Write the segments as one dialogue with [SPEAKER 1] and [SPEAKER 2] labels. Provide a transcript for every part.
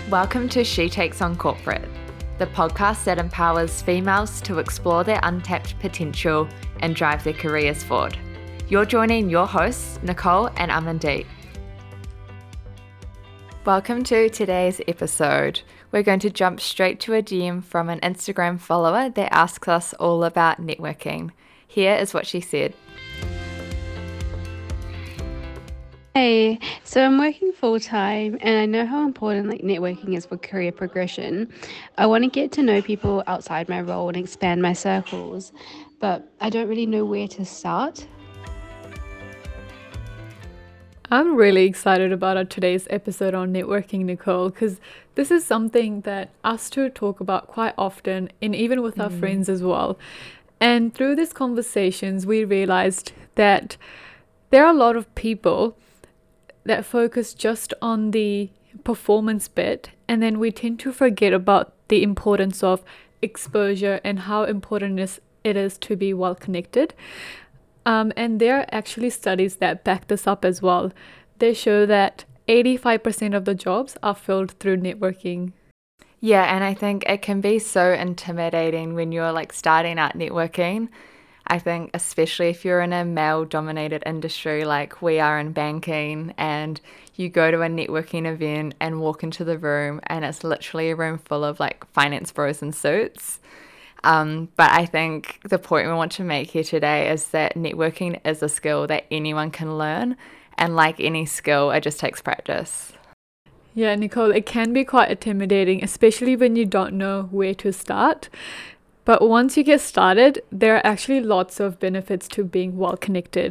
[SPEAKER 1] Welcome to She Takes on Corporate, the podcast that empowers females to explore their untapped potential and drive their careers forward. You're joining your hosts, Nicole and Amandeep. Welcome to today's episode. We're going to jump straight to a DM from an Instagram follower that asks us all about networking. Here is what she said.
[SPEAKER 2] Hey, so I'm working full-time and I know how important networking is for career progression. I want to get to know people outside my role and expand my circles, but I don't really know where to start.
[SPEAKER 3] I'm really excited about today's episode on networking, Nicole, because this is something that us two talk about quite often and even with our friends as well. And through these conversations, we realized that there are a lot of people that focus just on the performance bit, and then we tend to forget about the importance of exposure and how important it is to be well connected. And there are actually studies that back this up as well. They show that 85% of the jobs are filled through networking.
[SPEAKER 1] Yeah, and I think it can be so intimidating when you're starting out networking. I think especially if you're in a male-dominated industry like we are in banking, and you go to a networking event and walk into the room and it's literally a room full of finance bros in suits. But I think the point we want to make here today is that networking is a skill that anyone can learn, and like any skill, it just takes practice.
[SPEAKER 3] Yeah, Nicole, it can be quite intimidating, especially when you don't know where to start. But once you get started, there are actually lots of benefits to being well connected.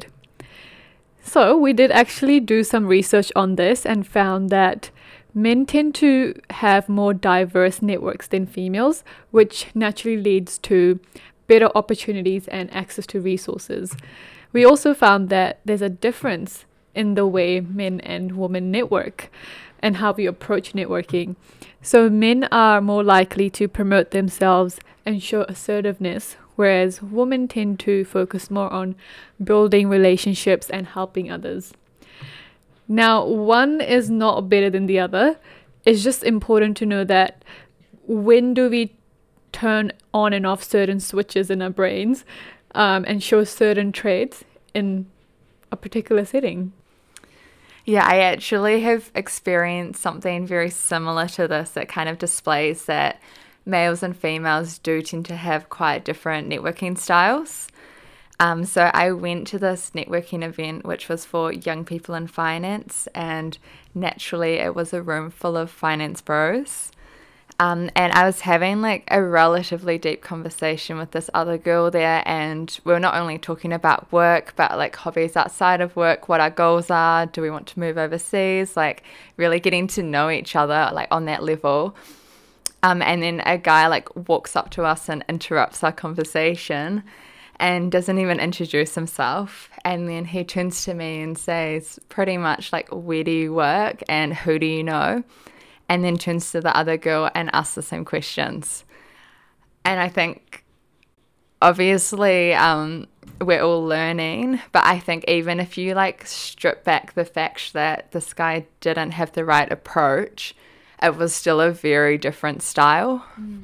[SPEAKER 3] So we did actually do some research on this and found that men tend to have more diverse networks than females, which naturally leads to better opportunities and access to resources. We also found that there's a difference in the way men and women network and how we approach networking. So men are more likely to promote themselves and show assertiveness, whereas women tend to focus more on building relationships and helping others. Now, one is not better than the other. It's just important to know that when do we turn on and off certain switches in our brains and show certain traits in a particular setting.
[SPEAKER 1] Yeah, I actually have experienced something very similar to this that kind of displays that males and females do tend to have quite different networking styles. So I went to this networking event, which was for young people in finance, and naturally it was a room full of finance bros. And I was having a relatively deep conversation with this other girl there, and we were not only talking about work, but hobbies outside of work, what our goals are, do we want to move overseas, really getting to know each other on that level. And then a guy walks up to us and interrupts our conversation and doesn't even introduce himself. And then he turns to me and says pretty much where do you work and who do you know? And then turns to the other girl and asks the same questions. And I think obviously we're all learning, but I think even if you strip back the fact that this guy didn't have the right approach, it was still a very different style.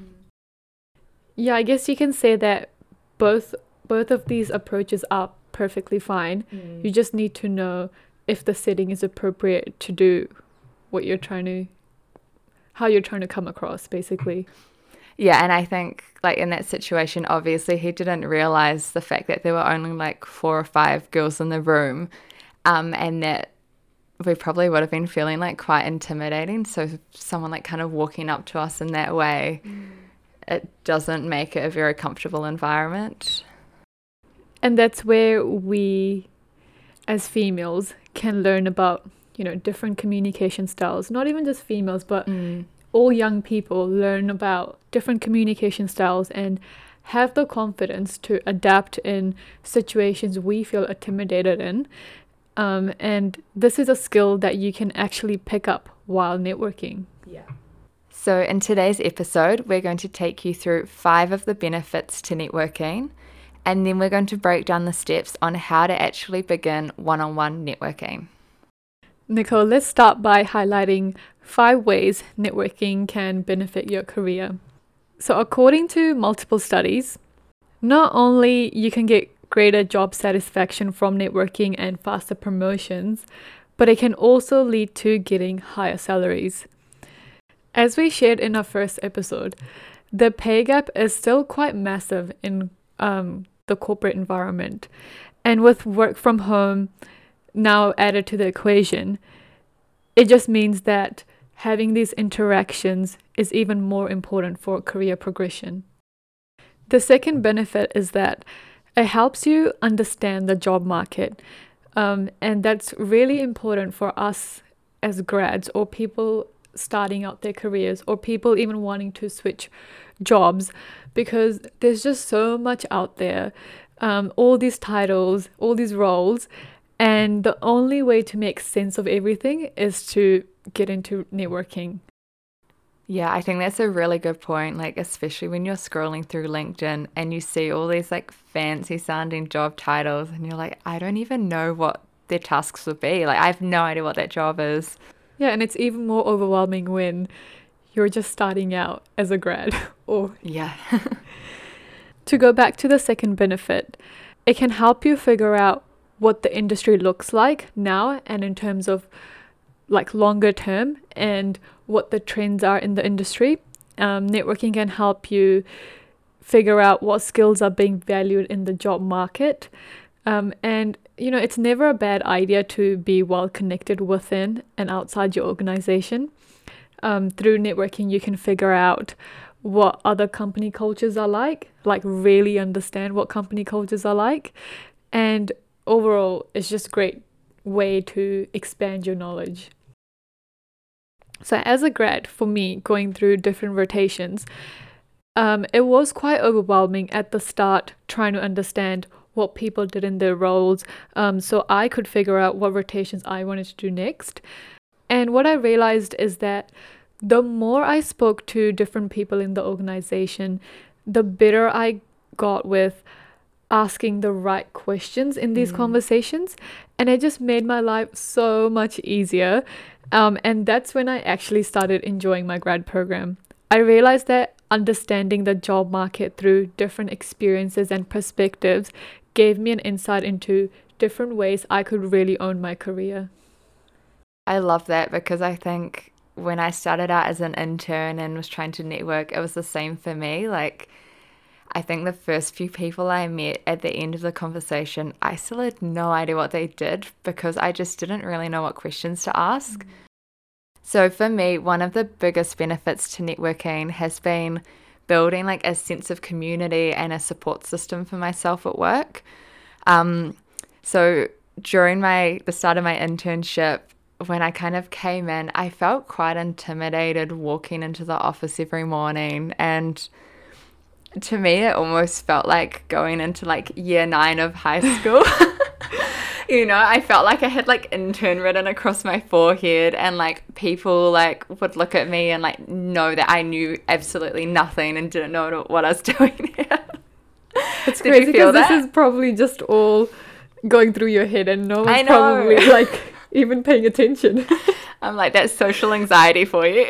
[SPEAKER 3] Yeah, I guess you can say that both of these approaches are perfectly fine. You just need to know if the setting is appropriate to do what you're trying to, how you're trying to come across, basically.
[SPEAKER 1] Yeah, and I think in that situation, obviously he didn't realize the fact that there were only 4 or 5 girls in the room, and that we probably would have been feeling quite intimidating. So someone kind of walking up to us in that way, it doesn't make it a very comfortable environment.
[SPEAKER 3] And that's where we, as females, can learn about, different communication styles. Not even just females, but all young people learn about different communication styles and have the confidence to adapt in situations we feel intimidated in. And this is a skill that you can actually pick up while networking.
[SPEAKER 1] Yeah. So in today's episode, we're going to take you through 5 of the benefits to networking, and then we're going to break down the steps on how to actually begin one-on-one networking.
[SPEAKER 3] Nicole, let's start by highlighting 5 ways networking can benefit your career. So according to multiple studies, not only you can get greater job satisfaction from networking and faster promotions, but it can also lead to getting higher salaries. As we shared in our first episode, the pay gap is still quite massive in the corporate environment. And with work from home now added to the equation, it just means that having these interactions is even more important for career progression. The second benefit is that it helps you understand the job market. And that's really important for us as grads or people starting out their careers or people even wanting to switch jobs, because there's just so much out there, all these titles, all these roles, and the only way to make sense of everything is to get into networking.
[SPEAKER 1] Yeah, I think that's a really good point, like especially when you're scrolling through LinkedIn and you see all these like fancy sounding job titles and you're like, I don't even know what their tasks would be. Like I have no idea what that job is.
[SPEAKER 3] Yeah, and it's even more overwhelming when you're just starting out as a grad. Or
[SPEAKER 1] Yeah.
[SPEAKER 3] to go back to the second benefit, it can help you figure out what the industry looks like now and in terms of like longer term and what the trends are in the industry. Networking can help you figure out what skills are being valued in the job market. And, you know, it's never a bad idea to be well connected within and outside your organization. Through networking, you can figure out what other company cultures are like really understand what company cultures are like. And overall, it's just a great way to expand your knowledge. So as a grad, for me, going through different rotations, it was quite overwhelming at the start trying to understand what people did in their roles, so I could figure out what rotations I wanted to do next. And what I realized is that the more I spoke to different people in the organization, the better I got with asking the right questions in these conversations. And it just made my life so much easier. And that's when I actually started enjoying my grad program. I realized that understanding the job market through different experiences and perspectives gave me an insight into different ways I could really own my career.
[SPEAKER 1] I love that because I think when I started out as an intern and was trying to network, it was the same for me. Like, I think the first few people I met at the end of the conversation, I still had no idea what they did because I just didn't really know what questions to ask. So for me, one of the biggest benefits to networking has been building like a sense of community and a support system for myself at work. So during the start of my internship, when I kind of came in, I felt quite intimidated walking into the office every morning. And to me, it almost felt like going into like year 9 of high school. You know, I felt like I had like intern written across my forehead and like people like would look at me and like know that I knew absolutely nothing and didn't know what I was doing here.
[SPEAKER 3] It's crazy because this is probably just all going through your head and no one's probably like even paying attention.
[SPEAKER 1] I'm like, that's social anxiety for you.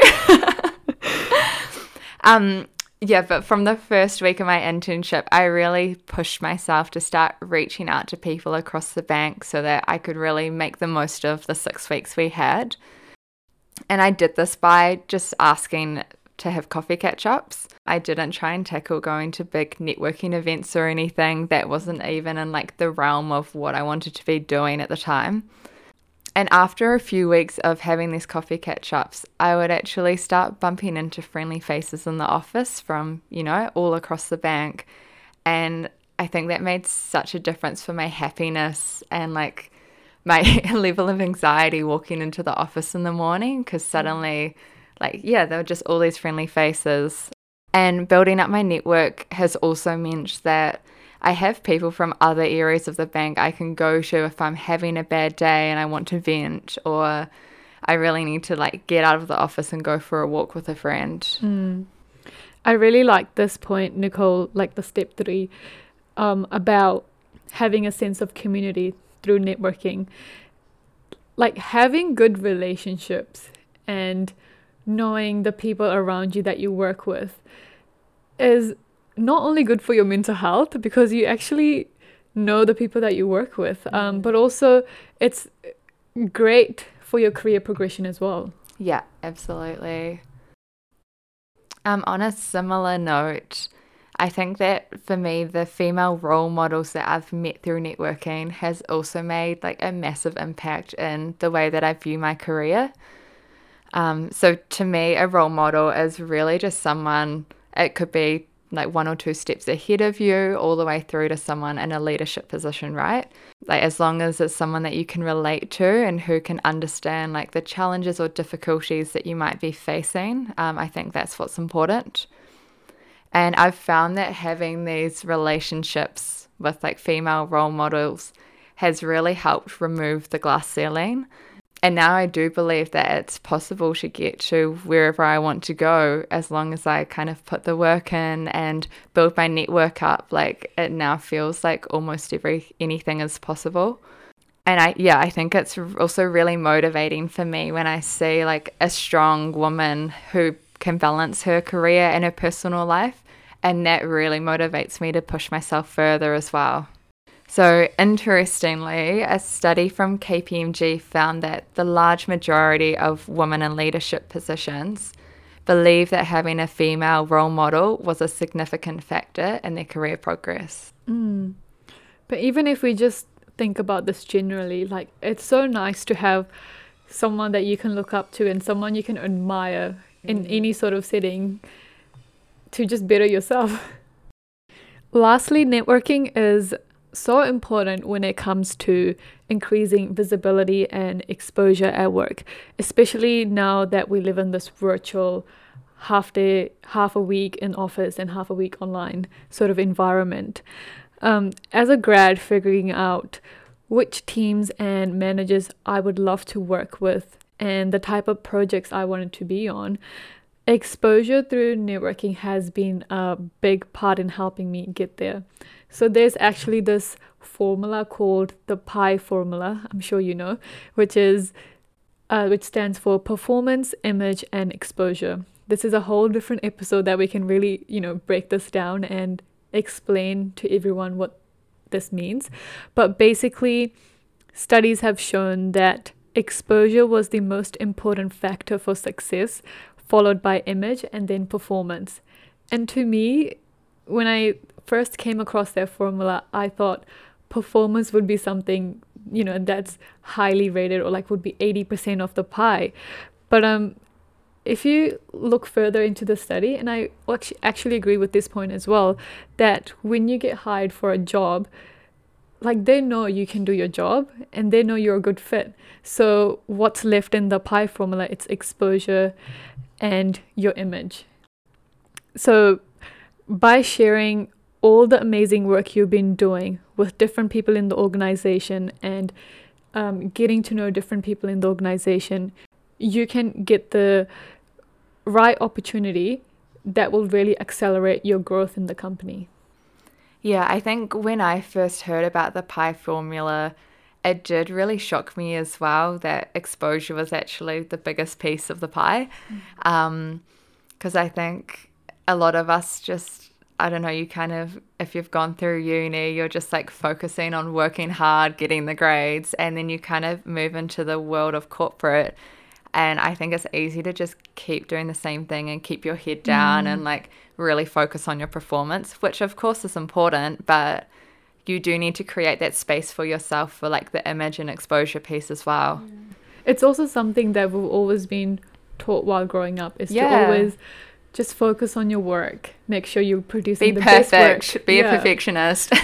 [SPEAKER 1] Yeah, but from the first week of my internship, I really pushed myself to start reaching out to people across the bank so that I could really make the most of the 6 weeks we had. And I did this by just asking to have coffee catch-ups. I didn't try and tackle going to big networking events or anything. That wasn't even in like the realm of what I wanted to be doing at the time. And after a few weeks of having these coffee catch-ups, I would actually start bumping into friendly faces in the office from, you know, all across the bank. And I think that made such a difference for my happiness and like my level of anxiety walking into the office in the morning, because suddenly, like, yeah, there were just all these friendly faces. And building up my network has also meant that I have people from other areas of the bank I can go to if I'm having a bad day and I want to vent, or I really need to like get out of the office and go for a walk with a friend.
[SPEAKER 3] I really like this point, Nicole, like the step 3, about having a sense of community through networking. like having good relationships and knowing the people around you that you work with is not only good for your mental health because you actually know the people that you work with, but also it's great for your career progression as well.
[SPEAKER 1] Yeah, absolutely. On a similar note, I think that for me, the female role models that I've met through networking has also made like a massive impact in the way that I view my career. So to me, a role model is really just someone, it could be like one or two steps ahead of you, all the way through to someone in a leadership position, right? Like as long as it's someone that you can relate to and who can understand like the challenges or difficulties that you might be facing, I think that's what's important. And I've found that having these relationships with like female role models has really helped remove the glass ceiling. And now I do believe that it's possible to get to wherever I want to go as long as I kind of put the work in and build my network up. Like it now feels like almost anything is possible. And I think it's also really motivating for me when I see like a strong woman who can balance her career and her personal life. And that really motivates me to push myself further as well. So interestingly, a study from KPMG found that the large majority of women in leadership positions believe that having a female role model was a significant factor in their career progress.
[SPEAKER 3] But even if we just think about this generally, like it's so nice to have someone that you can look up to and someone you can admire in any sort of setting to just better yourself. Lastly, networking is so important when it comes to increasing visibility and exposure at work, especially now that we live in this virtual half a week in office and half a week online sort of environment. As a grad, figuring out which teams and managers I would love to work with and the type of projects I wanted to be on, exposure through networking has been a big part in helping me get there. So there's actually this formula called the PI formula, I'm sure you know, which stands for performance, image, and exposure. This is a whole different episode that we can really, break this down and explain to everyone what this means. But basically, studies have shown that exposure was the most important factor for success, followed by image and then performance. And to me, when I first came across that formula, I thought performance would be something, that's highly rated or like would be 80% of the pie. But if you look further into the study, and I actually agree with this point as well, that when you get hired for a job, like they know you can do your job and they know you're a good fit. So what's left in the pie formula, it's exposure and your image. So by sharing all the amazing work you've been doing with different people in the organization and getting to know different people in the organization, you can get the right opportunity that will really accelerate your growth in the company.
[SPEAKER 1] Yeah, I think when I first heard about the PI formula, it did really shock me as well that exposure was actually the biggest piece of the pie. Because I think a lot of us just, I don't know, you kind of, if you've gone through uni, you're just like focusing on working hard, getting the grades, and then you kind of move into the world of corporate. And I think it's easy to just keep doing the same thing and keep your head down and like really focus on your performance, which of course is important, but you do need to create that space for yourself for like the image and exposure piece as well.
[SPEAKER 3] It's also something that we've always been taught while growing up is to always just focus on your work. Make sure you're producing the best work.
[SPEAKER 1] Be a perfectionist.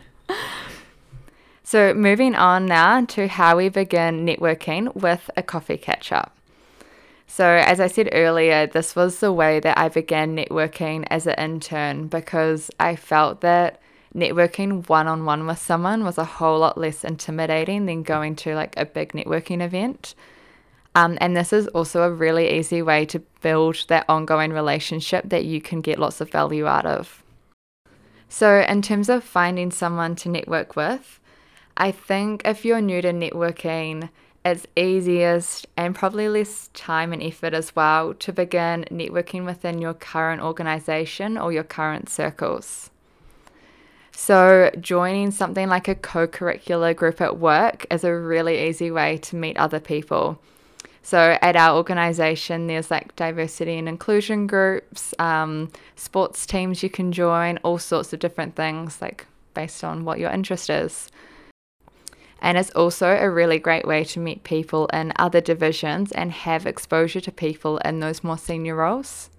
[SPEAKER 1] So moving on now to how we begin networking with a coffee catch-up. So as I said earlier, this was the way that I began networking as an intern because I felt that networking one-on-one with someone was a whole lot less intimidating than going to like a big networking event. And this is also a really easy way to build that ongoing relationship that you can get lots of value out of. So in terms of finding someone to network with, I think if you're new to networking, It's easiest and probably less time and effort as well to begin networking within your current organization or your current circles. So joining something like a co-curricular group at work is a really easy way to meet other people. So at our organization, there's like diversity and inclusion groups, sports teams you can join, all sorts of different things, like based on what your interest is. And it's also a really great way to meet people in other divisions and have exposure to people in those more senior roles.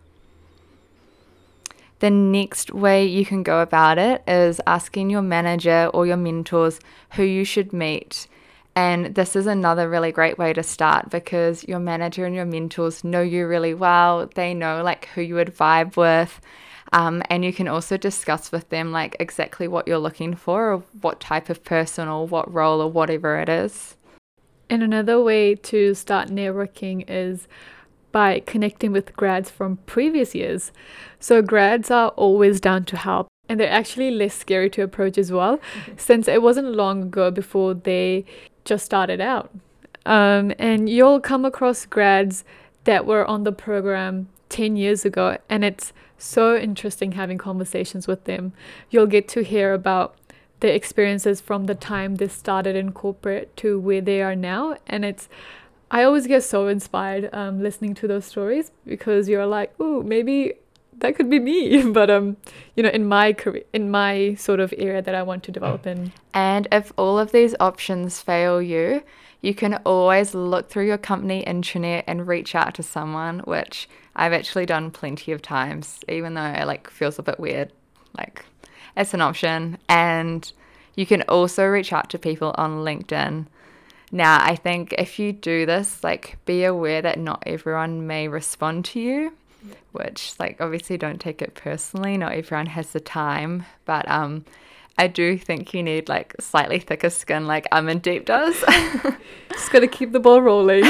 [SPEAKER 1] The next way you can go about it is asking your manager or your mentors who you should meet. And this is another really great way to start because your manager and your mentors know you really well. They know like who you would vibe with. And you can also discuss with them like exactly what you're looking for or what type of person or what role or whatever it is.
[SPEAKER 3] And another way to start networking is by connecting with grads from previous years. So grads are always down to help, and they're actually less scary to approach as well, since it wasn't long ago before they just started out. And you'll come across grads that were on the program 10 years ago, and it's so interesting having conversations with them. You'll get to hear about their experiences from the time they started in corporate to where they are now, and I always get so inspired listening to those stories because you're like, oh, maybe that could be me, but in my career, in my sort of area that I want to develop in.
[SPEAKER 1] And if all of these options fail you, you can always look through your company intranet and reach out to someone, which I've actually done plenty of times, even though it like feels a bit weird. Like it's an option. And you can also reach out to people on LinkedIn. Now, I think if you do this, like be aware that not everyone may respond to you, which like obviously don't take it personally. Not everyone has the time, but I do think you need like slightly thicker skin like Amandeep does.
[SPEAKER 3] Just gotta keep the ball rolling.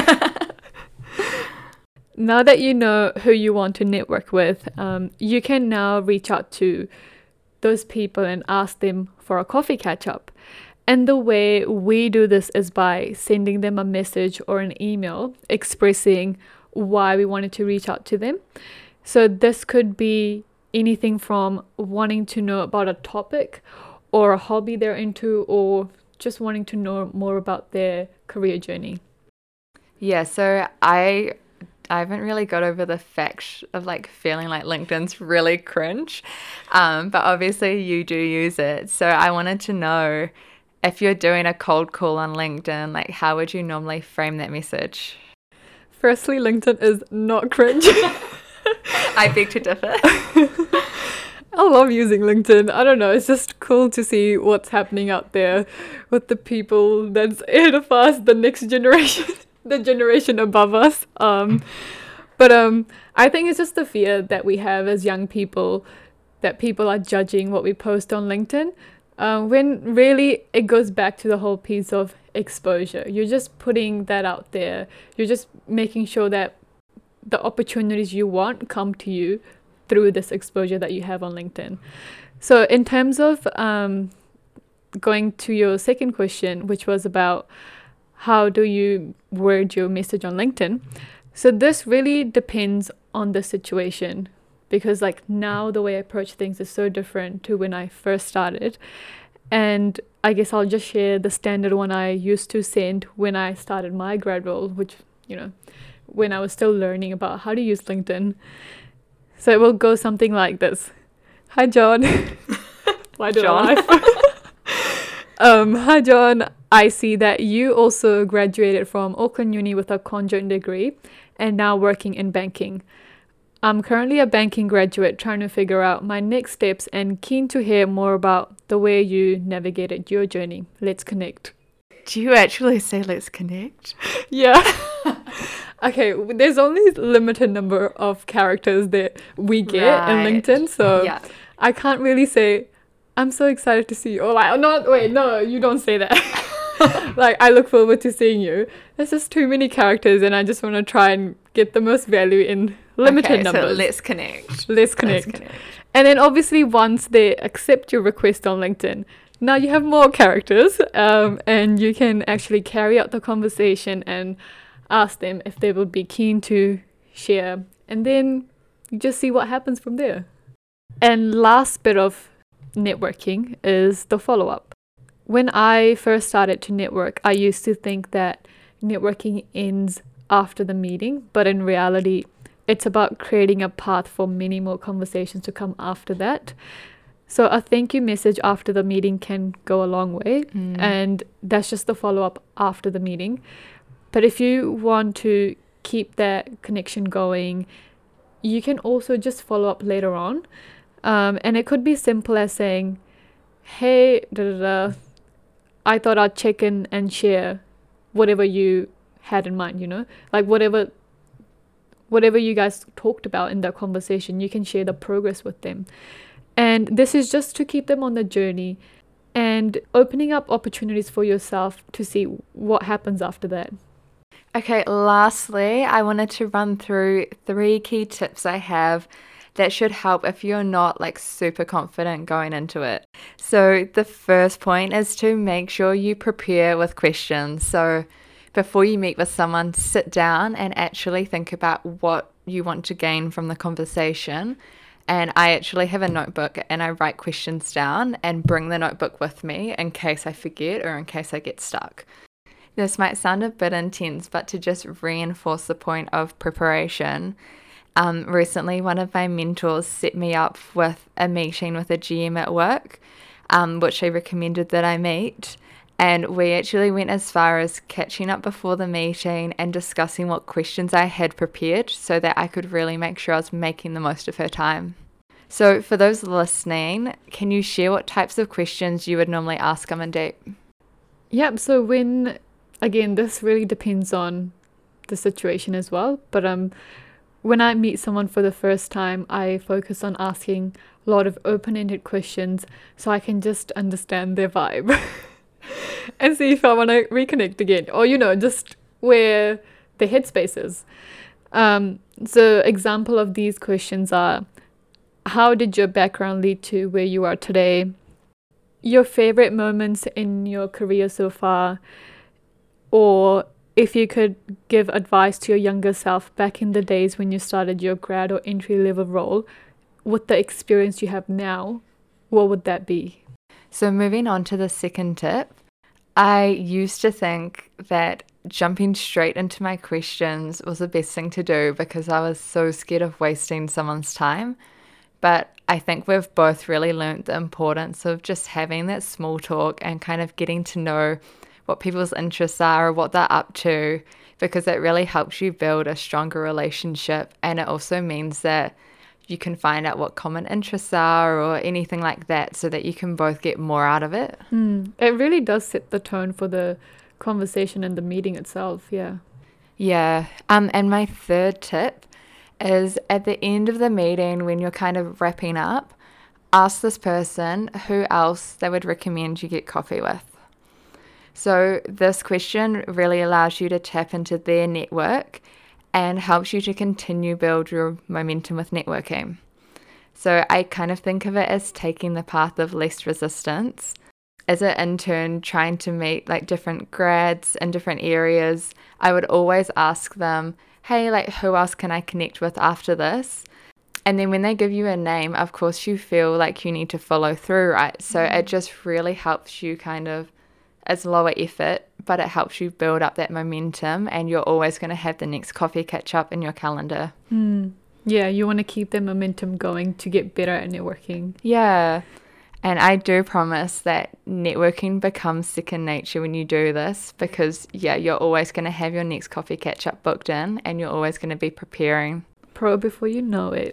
[SPEAKER 3] Now that you know who you want to network with, you can now reach out to those people and ask them for a coffee catch up. And the way we do this is by sending them a message or an email expressing why we wanted to reach out to them. So this could be anything from wanting to know about a topic or a hobby they're into, or just wanting to know more about their career journey.
[SPEAKER 1] Yeah, so I haven't really got over the fact of like feeling like LinkedIn's really cringe, but obviously you do use it. So I wanted to know, if you're doing a cold call on LinkedIn, like how would you normally frame that message?
[SPEAKER 3] Firstly, LinkedIn is not cringe.
[SPEAKER 1] I beg to differ.
[SPEAKER 3] I love using LinkedIn. I don't know, it's just cool to see what's happening out there with the people that's ahead of us, the next generation, the generation above us. But I think it's just the fear that we have as young people, that people are judging what we post on LinkedIn. When really it goes back to the whole piece of exposure. You're just putting that out there. You're just making sure that the opportunities you want come to you through this exposure that you have on LinkedIn. So in terms of going to your second question, which was about how do you word your message on LinkedIn? So this really depends on the situation, because like now the way I approach things is so different to when I first started. And I guess I'll just share the standard one I used to send when I started my grad role, which, when I was still learning about how to use LinkedIn. So it will go something like this. Hi, John. Why do I laugh? Hi, John. I see that you also graduated from Auckland Uni with a conjoint degree and now working in banking. I'm currently a banking graduate trying to figure out my next steps and keen to hear more about the way you navigated your journey. Let's connect.
[SPEAKER 1] Do you actually say let's connect?
[SPEAKER 3] Yeah. Okay, there's only limited number of characters that we get in LinkedIn, so yeah. I can't really say, I'm so excited to see you. Or like, no, you don't say that. Like, I look forward to seeing you. There's just too many characters and I just want to try and get the most value in limited numbers.
[SPEAKER 1] So let's connect.
[SPEAKER 3] Let's connect. And then obviously once they accept your request on LinkedIn, now you have more characters, and you can actually carry out the conversation and ask them if they would be keen to share, and then you just see what happens from there. And last bit of networking is the follow-up. When I first started to network, I used to think that networking ends after the meeting, but in reality, it's about creating a path for many more conversations to come after that. So a thank you message after the meeting can go a long way, and that's just the follow-up after the meeting. But if you want to keep that connection going, you can also just follow up later on. And it could be simple as saying, hey, I thought I'd check in and share whatever you had in mind, like whatever you guys talked about in that conversation, you can share the progress with them. And this is just to keep them on the journey and opening up opportunities for yourself to see what happens after that.
[SPEAKER 1] Okay, lastly, I wanted to run through 3 key tips I have that should help if you're not like super confident going into it. So the first point is to make sure you prepare with questions. So before you meet with someone, sit down and actually think about what you want to gain from the conversation. And I actually have a notebook and I write questions down and bring the notebook with me in case I forget or in case I get stuck. This might sound a bit intense, but to just reinforce the point of preparation, recently one of my mentors set me up with a meeting with a GM at work, which she recommended that I meet. And we actually went as far as catching up before the meeting and discussing what questions I had prepared so that I could really make sure I was making the most of her time. So for those listening, can you share what types of questions you would normally ask Amandeep?
[SPEAKER 3] Yep, so again, this really depends on the situation as well, but when I meet someone for the first time, I focus on asking a lot of open-ended questions so I can just understand their vibe. And see if I want to reconnect again, or just where the headspace is. So example of these questions are, how did your background lead to where you are today? Your favorite moments in your career so far? Or if you could give advice to your younger self back in the days when you started your grad or entry level role, with the experience you have now, what would that be?
[SPEAKER 1] So moving on to the second tip, I used to think that jumping straight into my questions was the best thing to do because I was so scared of wasting someone's time. But I think we've both really learnt the importance of just having that small talk and kind of getting to know what people's interests are or what they're up to, because it really helps you build a stronger relationship. And it also means that you can find out what common interests are or anything like that so that you can both get more out of it.
[SPEAKER 3] It really does set the tone for the conversation and the meeting itself, yeah.
[SPEAKER 1] Yeah. And my third tip is at the end of the meeting, when you're kind of wrapping up, ask this person who else they would recommend you get coffee with. So this question really allows you to tap into their network and helps you to continue build your momentum with networking. So I kind of think of it as taking the path of least resistance. As an intern trying to meet like different grads in different areas, I would always ask them, hey, like who else can I connect with after this? And then when they give you a name, of course you feel like you need to follow through, right? So it just really helps you kind of, it's lower effort, but it helps you build up that momentum and you're always going to have the next coffee catch up in your calendar.
[SPEAKER 3] Yeah, you want to keep the momentum going to get better at networking.
[SPEAKER 1] Yeah. And I do promise that networking becomes second nature when you do this because, yeah, you're always going to have your next coffee catch-up booked in and you're always going to be preparing.
[SPEAKER 3] Pro before you know it.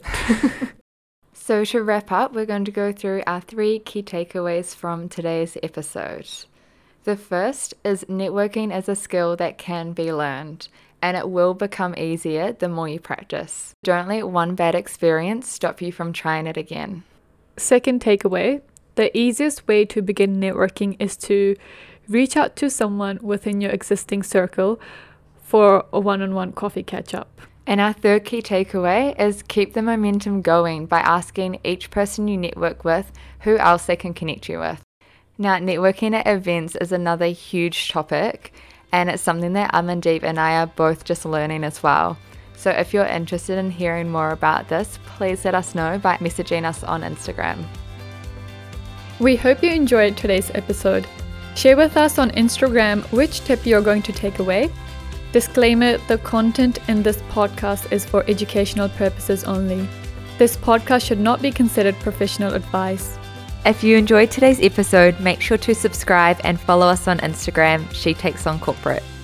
[SPEAKER 1] So to wrap up, we're going to go through our 3 key takeaways from today's episode. The first is networking is a skill that can be learned and it will become easier the more you practice. Don't let one bad experience stop you from trying it again.
[SPEAKER 3] Second takeaway, the easiest way to begin networking is to reach out to someone within your existing circle for a one-on-one coffee catch-up.
[SPEAKER 1] And our third key takeaway is keep the momentum going by asking each person you network with who else they can connect you with. Now, networking at events is another huge topic, and it's something that Amandeep and I are both just learning as well. So if you're interested in hearing more about this, please let us know by messaging us on Instagram.
[SPEAKER 3] We hope you enjoyed today's episode. Share with us on Instagram which tip you're going to take away. Disclaimer, the content in this podcast is for educational purposes only. This podcast should not be considered professional advice.
[SPEAKER 1] If you enjoyed today's episode, make sure to subscribe and follow us on Instagram, She Takes On Corporate.